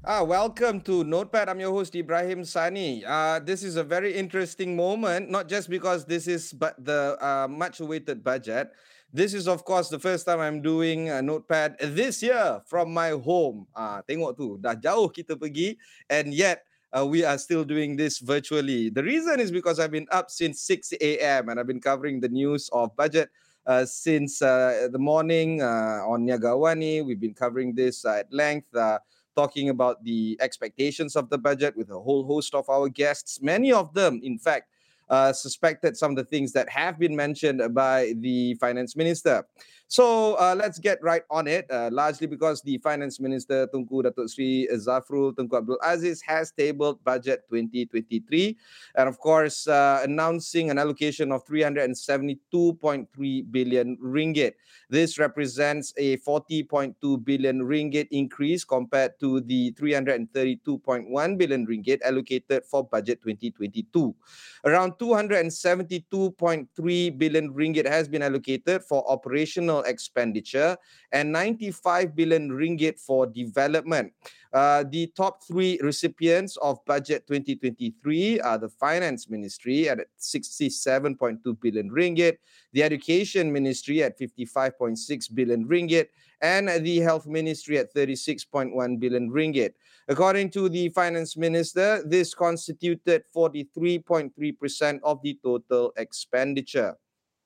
Welcome to Notepad. I'm your host Ibrahim Sani. This is a very interesting moment, not just because this is the much-awaited budget. This is, of course, the first time I'm doing Notepad this year from my home. Tengok tu, dah jauh kita pergi, and yet we are still doing this virtually. The reason is because I've been up since 6 a.m. and I've been covering the news of budget since the morning on Niagawani. We've been covering this at length. Talking about the expectations of the budget with a whole host of our guests. Many of them, in fact, suspected some of the things that have been mentioned by the finance minister. So let's get right on it, largely because the finance minister, Tunku Datuk Sri Zafrul Tunku Abdul Aziz, has tabled budget 2023 and, of course, announcing an allocation of 372.3 billion ringgit. This represents a 40.2 billion ringgit increase compared to the 332.1 billion ringgit allocated for budget 2022. Around 272.3 billion ringgit has been allocated for operational expenditure and 95 billion ringgit for development. The top three recipients of budget 2023 are the Finance Ministry at 67.2 billion ringgit, the Education Ministry at 55.6 billion ringgit, and the Health Ministry at 36.1 billion ringgit. According to the Finance Minister, this constituted 43.3% of the total expenditure.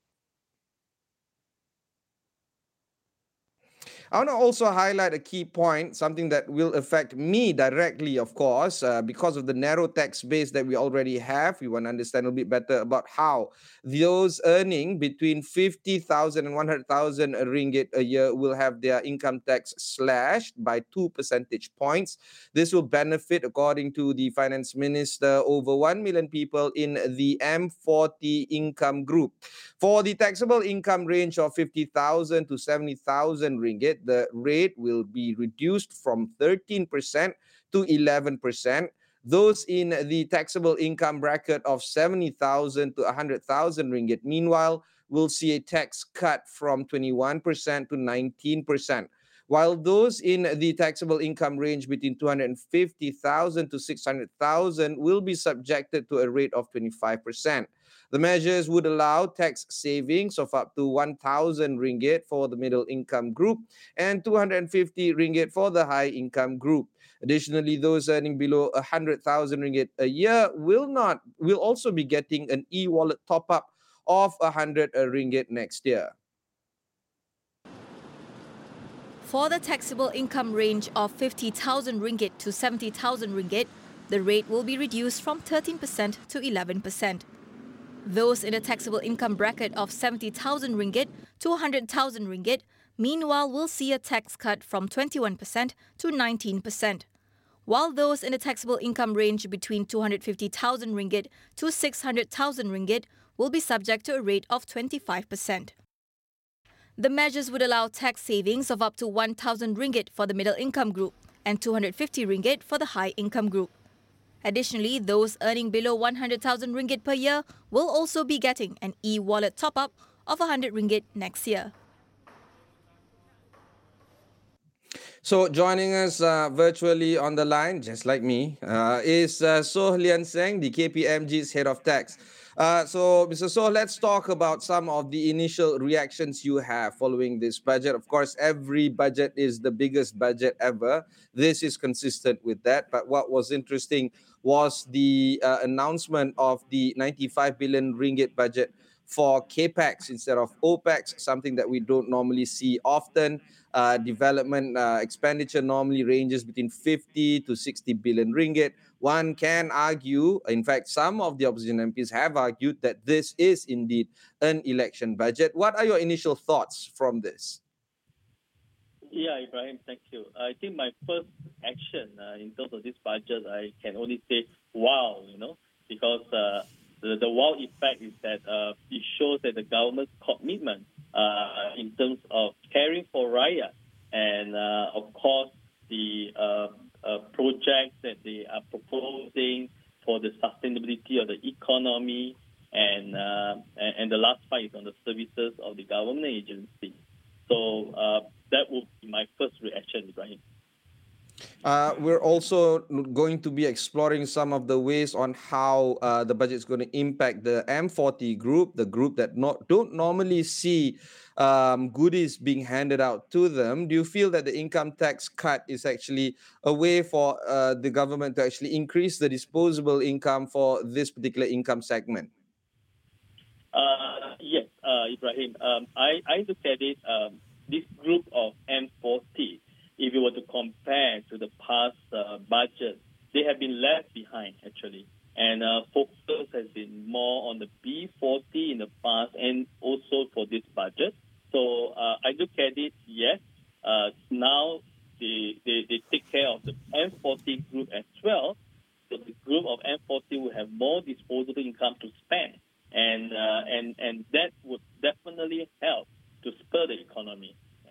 I want to also highlight a key point, something that will affect me directly, of course, because of the narrow tax base that we already have. We want to understand a little bit better about how those earning between 50,000 and 100,000 ringgit a year will have their income tax slashed by 2 percentage points. This will benefit, according to the finance minister, over 1 million people in the M40 income group. For the taxable income range of 50,000 to 70,000 ringgit, the rate will be reduced from 13% to 11%. Those in the taxable income bracket of 70,000 to 100,000 ringgit, meanwhile, will see a tax cut from 21% to 19%. While those in the taxable income range between 250,000 to 600,000 will be subjected to a rate of 25%. The measures would allow tax savings of up to 1,000 ringgit for the middle income group and 250 ringgit for the high income group. Additionally, those earning below 100,000 ringgit a year will also be getting an e-wallet top up of 100 ringgit next year. For the taxable income range of 50,000 ringgit to 70,000 ringgit, the rate will be reduced from 13% to 11%. Those in the taxable income bracket of 70,000 ringgit to 100,000 ringgit, meanwhile, will see a tax cut from 21% to 19%. While those in the taxable income range between 250,000 ringgit to 600,000 ringgit will be subject to a rate of 25%. The measures would allow tax savings of up to 1,000 ringgit for the middle income group and 250 ringgit for the high income group. Additionally, those earning below 100,000 ringgit per year will also be getting an e-wallet top-up of 100 ringgit next year. So joining us virtually on the line, just like me, is Soh Lian Seng, the KPMG's head of tax. So, Mr. Soh, let's talk about some of the initial reactions you have following this budget. Of course, every budget is the biggest budget ever. This is consistent with that. But what was interesting was the announcement of the 95 billion ringgit budget for CAPEX instead of OPEX, something that we don't normally see often. Development expenditure normally ranges between 50 to 60 billion ringgit. One can argue, in fact, some of the opposition MPs have argued that this is indeed an election budget. What are your initial thoughts from this? Yeah, Ibrahim, thank you. I think my first action in terms of this budget, I can only say wow, because the wow effect is that it shows that the government's commitment in terms of caring for Raya and, of course, the projects that they are proposing for the sustainability of the economy, and the last part is on the services of the government agency. So that would be my first reaction, Ibrahim. We're also going to be exploring some of the ways on how the budget is going to impact the M40 group, the group that don't normally see goodies being handed out to them. Do you feel that the income tax cut is actually a way for the government to actually increase the disposable income for this particular income segment? Yes, Ibrahim. I look at it, this group of M40, if you were to compare to the past budget, they have been left behind, actually. And focus has been more on the B40 in the past and also for this budget. So I look at it, yes, now they take care of the M40 group as well. So the group of M40 will have more disposable income to spend. And that would definitely help to spur the economy.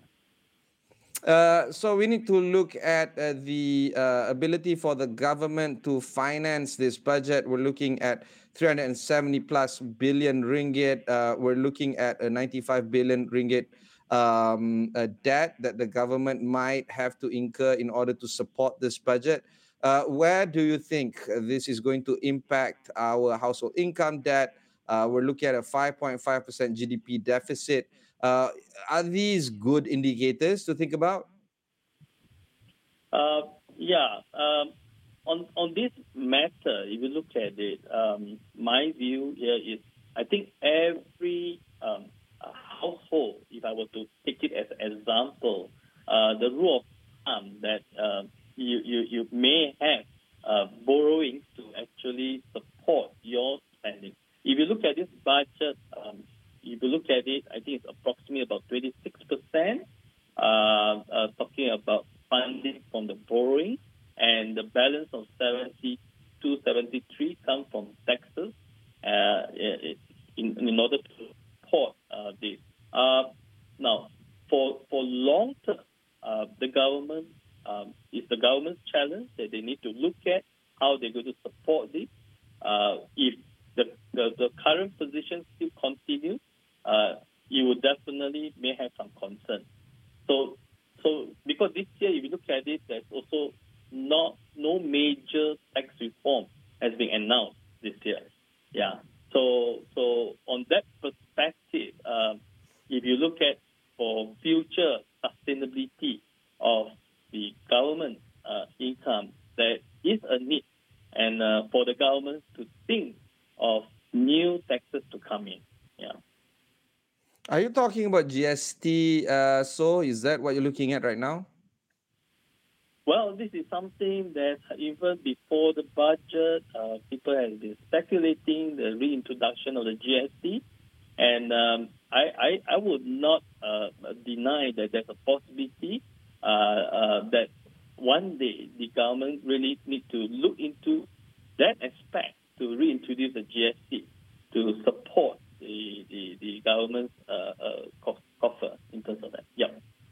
So we need to look at the ability for the government to finance this budget. We're looking at 370 plus billion ringgit. We're looking at a 95 billion ringgit debt that the government might have to incur in order to support this budget. Where do you think this is going to impact our household income debt? We're looking at a 5.5% GDP deficit. Are these good indicators to think about? Yeah. On this matter, if you look at it, my view here is I think every household, if I were to take it as an example, the rule of thumb that you may have borrowing to actually support your spending. If you look at this budget, if you look at it, I think it's approximately about 26%, talking about funding from the borrowing, and the balance of 70 to 73 come from taxes in order to support this. Now, for long term, the government is the government's challenge that they need to look at how they're going to support this. If the current position still continues, you would definitely may have some concern. So because this year, if you look at it, there's also no major tax reform has been announced this year. Yeah. So on that perspective, if you look at for future sustainability of the government income, there is a need and for the government to think of new taxes to come in. Yeah. Are you talking about GST? So is that what you're looking at right now? Well, this is something that even before the budget, people have been speculating the reintroduction of the GST, and I would not deny that there's a possibility that one day the government really need to look into that aspect to reintroduce the GST to support the government's coffer in terms of that. Yeah.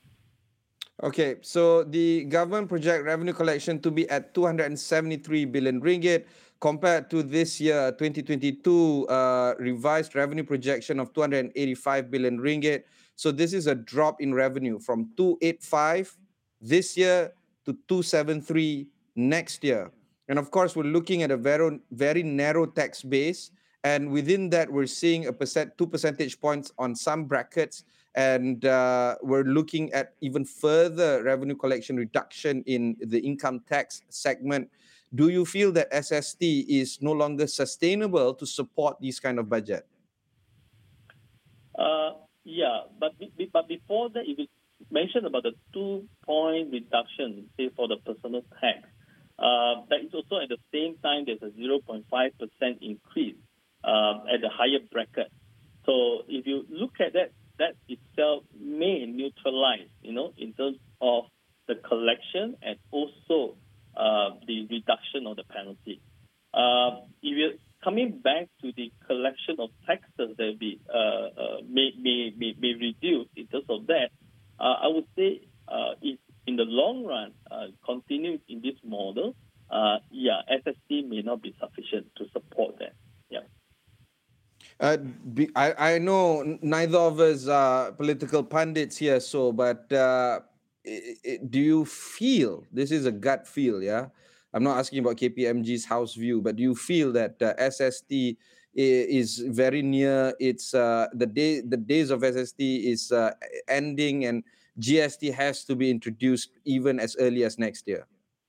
Okay, so the government project revenue collection to be at 273 billion ringgit compared to this year 2022 revised revenue projection of 285 billion ringgit. So this is a drop in revenue from 285 this year to 273 next year. And of course, we're looking at a very narrow tax base. And within that, we're seeing 2 percentage points on some brackets. And we're looking at even further revenue collection reduction in the income tax segment. Do you feel that SST is no longer sustainable to support this kind of budget? Yeah, but before that, if you mentioned about the 2-point reduction, say for the personal tax, that is also at the same time there's a 0.5% increase at the higher bracket. So if you look at that, that itself may neutralize, in terms of the collection and also the reduction of the penalty. If you're coming back to the collection of taxes that may reduce in terms of that, I would say if in the long run continue in this model, SST may not be sufficient to support that. Yeah. I know neither of us are political pundits here, but do you feel, this is a gut feel, yeah? I'm not asking about KPMG's house view, but do you feel that SST is very near its the days of SST is ending, and GST has to be introduced even as early as next year?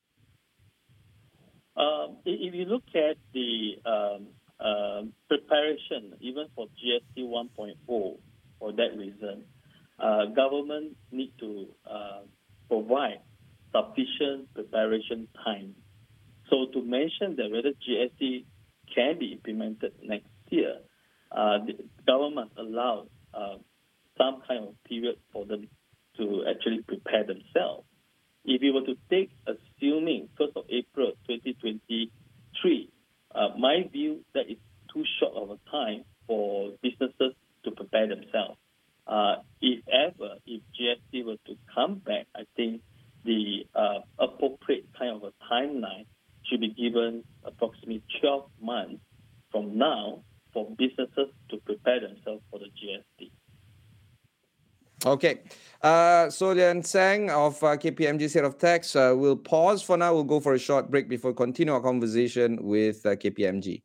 If you look at the preparation, even for GST 1.0, for that reason, government need to provide sufficient preparation time. So to mention that whether GST can be implemented next year, the government must allow some kind of period for them to actually prepare themselves. If you were to take, assuming 1st of April 2023, my view that is too short of a time for businesses to prepare themselves. If GST were to come back, I think the appropriate kind of a timeline should be given approximately 12 months from now for businesses to prepare themselves for the GST. Okay. So Lian Sang of KPMG's Head of Tax, we'll pause for now. We'll go for a short break before we continue our conversation with KPMG.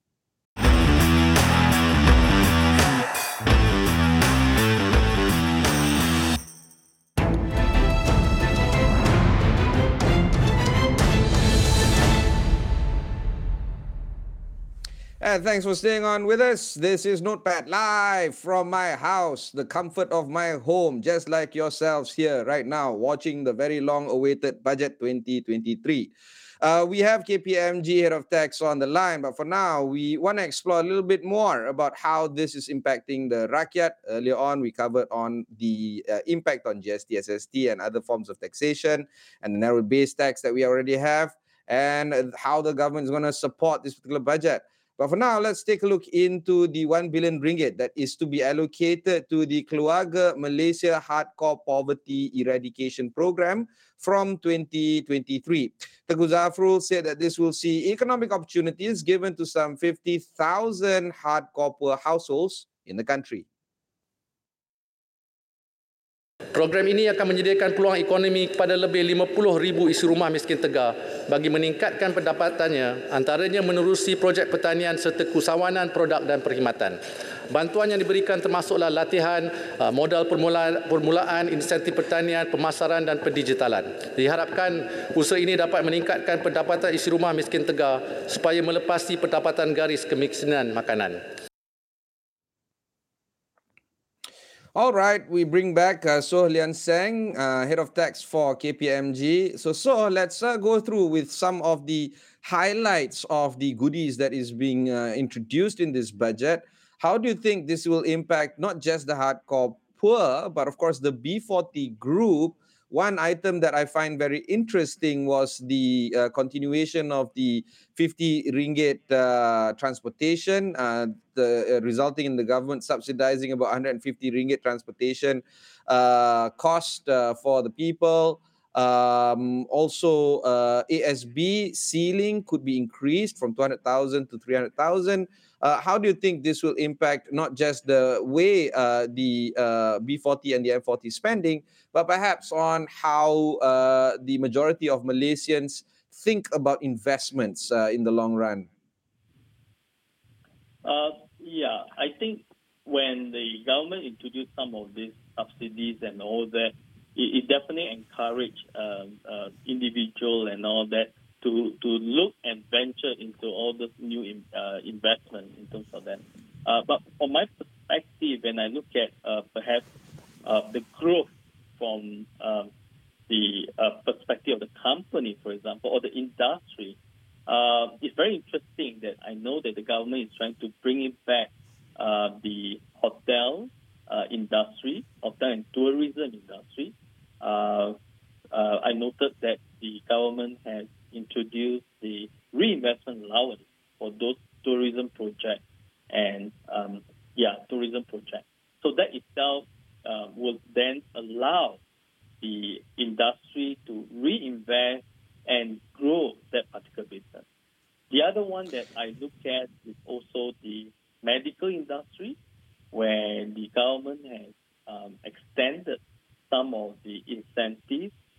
And thanks for staying on with us. This is Notepad live from my house, the comfort of my home, just like yourselves here right now, watching the very long-awaited Budget 2023. We have KPMG Head of Tax on the line, but for now, we want to explore a little bit more about how this is impacting the rakyat. Earlier on, we covered on the impact on GST, SST, and other forms of taxation, and the narrow base tax that we already have, and how the government is going to support this particular budget. But for now, let's take a look into the 1 billion ringgit that is to be allocated to the Keluarga Malaysia Hardcore Poverty Eradication Program from 2023. Tengku Zafrul said that this will see economic opportunities given to some 50,000 hardcore poor households in the country. Program ini akan menyediakan peluang ekonomi kepada lebih 50,000 isi rumah miskin tegar bagi meningkatkan pendapatannya, antaranya menerusi projek pertanian serta usahawanan produk dan perkhidmatan. Bantuan yang diberikan termasuklah latihan, modal permulaan, insentif pertanian, pemasaran dan pendigitalan. Diharapkan usaha ini dapat meningkatkan pendapatan isi rumah miskin tegar supaya melepasi pendapatan garis kemiskinan makanan. All right, we bring back Soh Lian Sang, Head of Tax for KPMG. So let's go through with some of the highlights of the goodies that is being introduced in this budget. How do you think this will impact not just the hardcore poor, but of course the B40 group? One item that I find very interesting was the continuation of the 50 ringgit transportation, resulting in the government subsidizing about 150 ringgit transportation cost for the people. Also, ASB ceiling could be increased from 200,000 to 300,000. How do you think this will impact not just the way the B40 and the M40 spending, but perhaps on how the majority of Malaysians think about investments in the long run? Yeah, I think when the government introduced some of these subsidies and all that, it definitely encouraged individual and all that to look and venture into all this new investment in terms of that. But from my perspective, when I look at perhaps the growth from the perspective of the company, for example, or the industry, it's very interesting that I know that the government is trying to bring it back the hotel industry, hotel and tourism industry. I noted that the government has introduced the reinvestment allowance for those tourism projects and tourism projects. So that itself will then allow the industry to reinvest and grow that particular business. The other one that I look at is also the medical industry, where the government has extended some of the incentives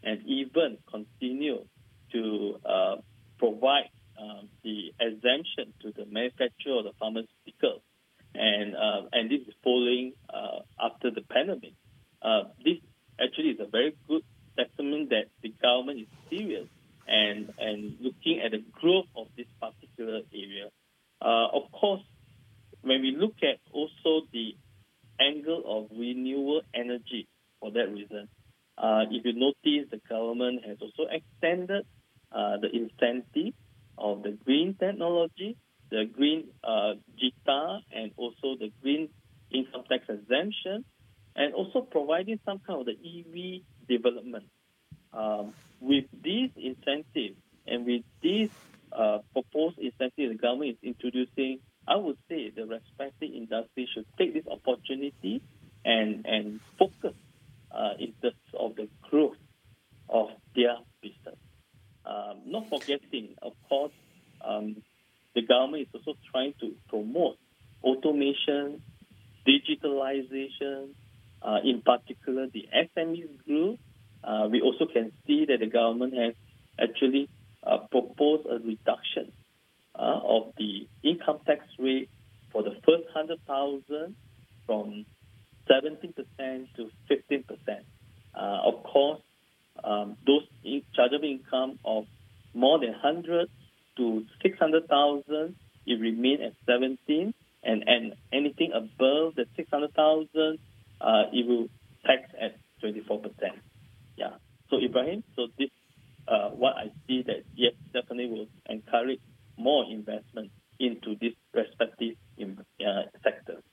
and even continue to provide the exemption to the manufacturer of the pharmaceuticals. And this is following after the pandemic. This actually is a very good testament that the government is serious and looking at the growth of this particular area. Of course, when we look at also the angle of renewable energy for that reason, if you notice, the government has also extended the incentive of the green technology, the green JITA, and also the green income tax exemption, and also providing some kind of the EV development. With these incentives and with these proposed incentives the government is introducing, I would say the respective industry should take this opportunity and focus in terms of the growth of their business. Not forgetting, of course, the government is also trying to promote automation, digitalization, in particular the SMEs group. We also can see that the government has actually proposed a reduction of the income tax rate for the first 100,000 from 17% to 15%. Of course, those chargeable income of more than 100 to 600,000, it remain at 17, and anything above the 600,000, it will tax at 24%. Yeah. So Ibrahim, so this what I see that yes, definitely will encourage more investment into this respective sector.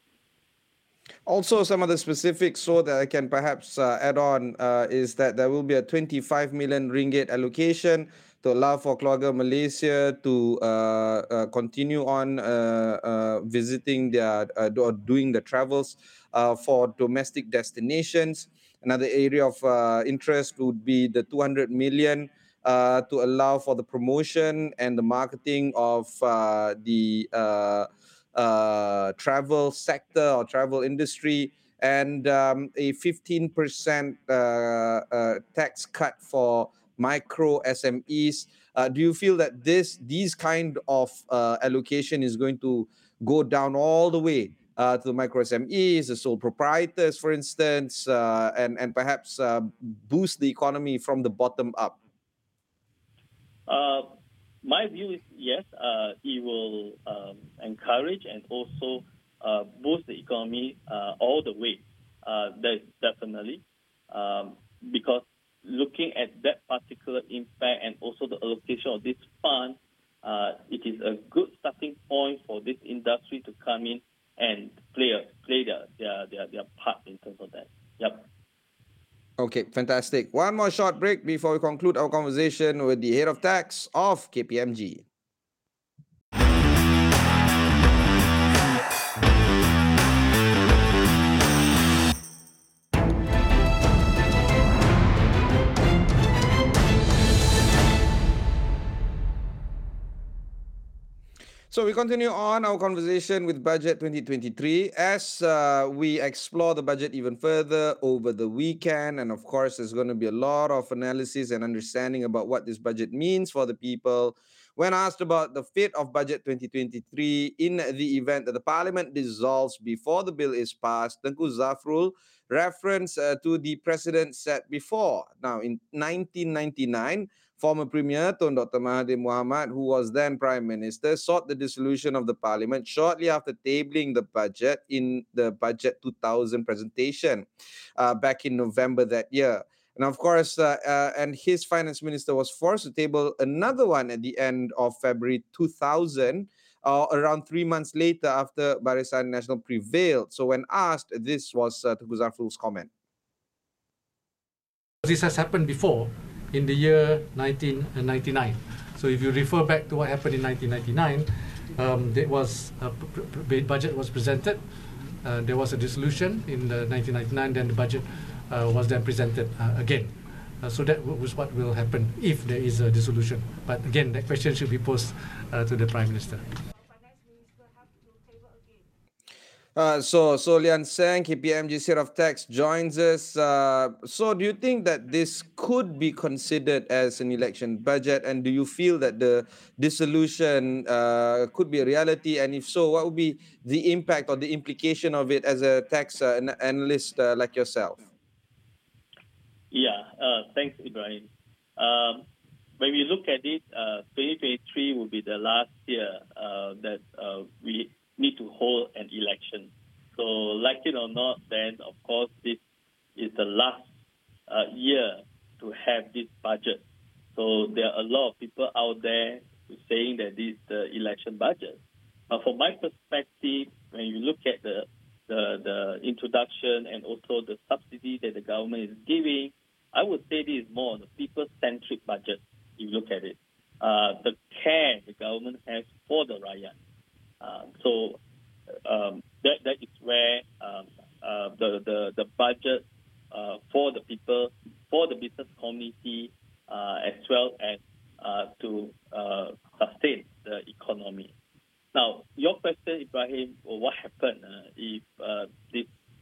Also, some of the specifics so that I can perhaps add on is that there will be a 25 million ringgit allocation to allow for Keluarga Malaysia to continue on visiting their or doing the travels for domestic destinations. Another area of interest would be the 200 million to allow for the promotion and the marketing of the travel sector or travel industry, and a 15% tax cut for micro SMEs. Do you feel that these kind of allocation is going to go down all the way to the micro SMEs, the sole proprietors, for instance, and perhaps boost the economy from the bottom up? My view is yes, it will encourage and also boost the economy all the way. Definitely, because looking at that particular impact and also the allocation of this fund, it is a good starting point for this industry to come in and play their part in terms of that. Yep. Okay, fantastic. One more short break before we conclude our conversation with the head of tax of KPMG. So we continue on our conversation with Budget 2023 as we explore the budget even further over the weekend. And of course, there's going to be a lot of analysis and understanding about what this budget means for the people. When asked about the fate of Budget 2023 in the event that the Parliament dissolves before the bill is passed, Tengku Zafrul referenced to the precedent set before. Now, in 1999, former Premier Tun Dr. Mahathir Mohamad, who was then Prime Minister, sought the dissolution of the Parliament shortly after tabling the budget in the Budget 2000 presentation back in November that year. And of course, and his finance minister was forced to table another one at the end of February 2000, around 3 months later after Barisan Nasional prevailed. So when asked, this was Tengku Zafrul's comment. This has happened before in the year 1999. So if you refer back to what happened in 1999, there was a budget was presented. There was a dissolution in 1999. Then the budget was then presented again. So that was what will happen if there is a dissolution. But again, that question should be posed to the Prime Minister. So Lian Sang, KPMG Head of Tax, joins us. So do you think that this could be considered as an election budget, and do you feel that the dissolution could be a reality? And if so, what would be the impact or the implication of it as a tax analyst like yourself? Yeah, thanks, Ibrahim. When we look at it, 2023 will be the last year that we need to hold an election. So, like it or not, then of course this is the last year to have this budget. So there are a lot of people out there saying that this is the election budget. But from my perspective, when you look at the introduction and also the subsidy that the government is giving, I would say this is more on the people-centric budget. If you look at it, the care the government has for the rakyat. So that is where the budget for the people, for the business community, as well as to sustain the economy. Now, your question, Ibrahim, what happened if this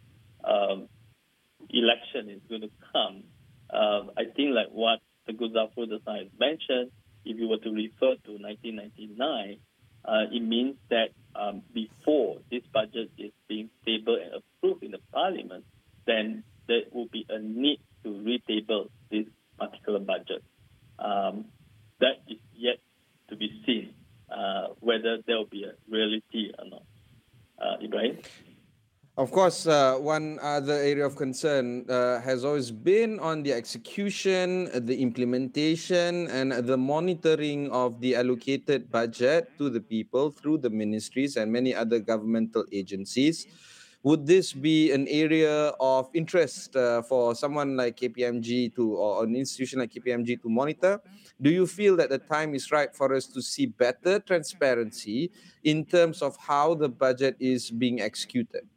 election is going to come? I think like what the Zafrul just now has mentioned, if you were to refer to 1999, it means that before this budget is being tabled and approved in the parliament, then there will be a need to retable this particular budget. That is yet to be seen, whether there will be a reality or not. Ibrahim? Of course, one other area of concern has always been on the execution, the implementation, and the monitoring of the allocated budget to the people through the ministries and many other governmental agencies. Would this be an area of interest for someone like KPMG or an institution like KPMG to monitor? Do you feel that the time is right for us to see better transparency in terms of how the budget is being executed?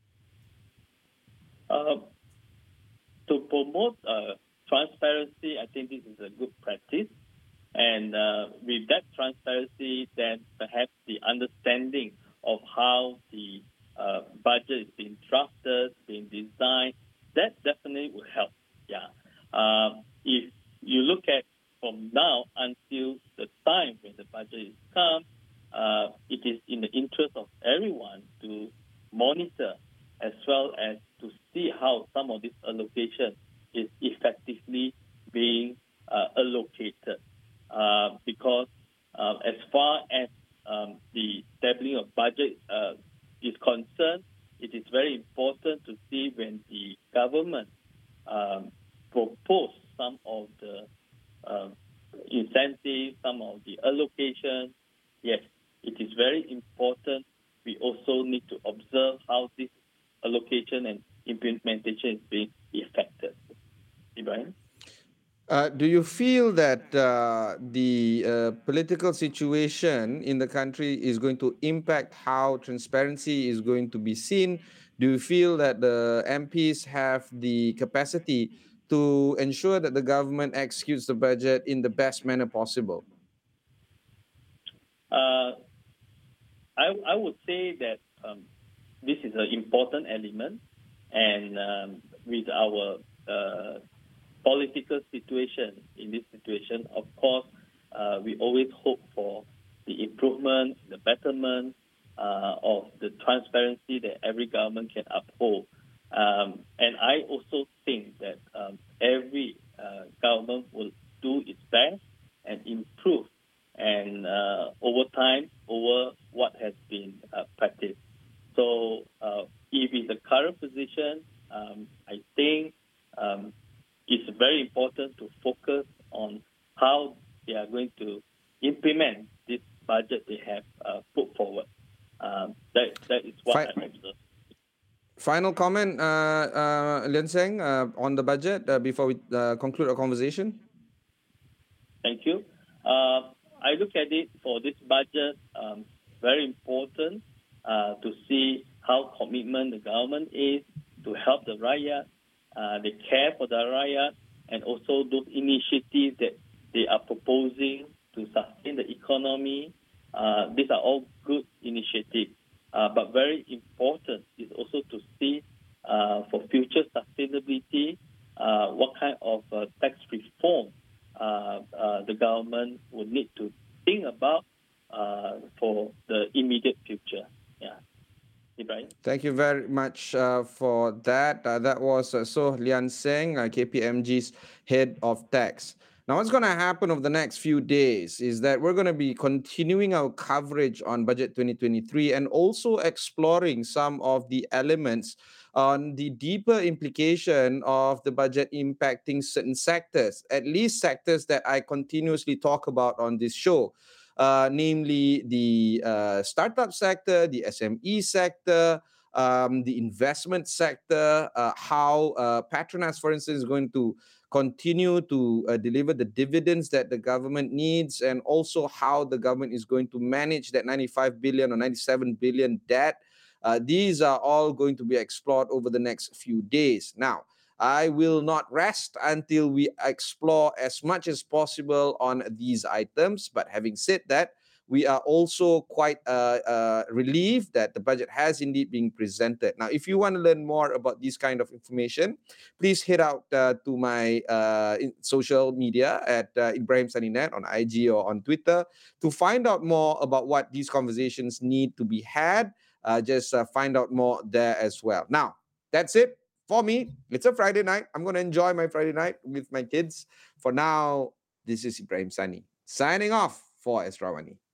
To promote transparency, I think this is a good practice. And with that transparency, then perhaps the understanding of how the budget is being drafted, being designed, that definitely will help. Yeah. If you look at from now until the time when the budget is come, it is in the interest of everyone to monitor as well as to see how some of this allocation is effectively being allocated. Because as far as the tabling of budget is concerned, it is very important to see when the government propose some of the incentives, some of the allocation. Yes, it is very important. We also need to observe how this allocation and implementation is being effected. Ibrahim? Do you feel that the political situation in the country is going to impact how transparency is going to be seen? Do you feel that the MPs have the capacity to ensure that the government executes the budget in the best manner possible? I would say that this is an important element, and with our political situation in this situation, of course, we always hope for the improvement, the betterment of the transparency that every government can uphold. And I also think that every government will do its best and improve and over time, over what has been practiced. So if in the current position, I think it's very important to focus on how they are going to implement this budget they have put forward. That is what I observe. Final comment, Lian Sang, on the budget before we conclude our conversation. Thank you. I look at it for this budget, very important to see how commitment the government is to help the rakyat, they care for the rakyat, and also those initiatives that they are proposing to sustain the economy. These are all good initiatives, but very important also to see for future sustainability what kind of tax reform the government would need to think about for the immediate future. Yeah. Ibrahim? Thank you very much for that. That was Soh Lian Seng, KPMG's head of tax. Now, what's going to happen over the next few days is that we're going to be continuing our coverage on Budget 2023 and also exploring some of the elements on the deeper implication of the budget impacting certain sectors, at least sectors that I continuously talk about on this show. Namely the startup sector, the SME sector, the investment sector, how Petronas, for instance, is going to continue to deliver the dividends that the government needs, and also how the government is going to manage that 95 billion or 97 billion debt. These are all going to be explored over the next few days. Now, I will not rest until we explore as much as possible on these items. But having said that, we are also quite relieved that the budget has indeed been presented. Now, if you want to learn more about this kind of information, please head out to my social media at Ibrahim Sunnynet on IG or on Twitter to find out more about what these conversations need to be had. Just find out more there as well. Now, that's it. For me, it's a Friday night. I'm going to enjoy my Friday night with my kids. For now, this is Ibrahim Sunny signing off for Esrawani.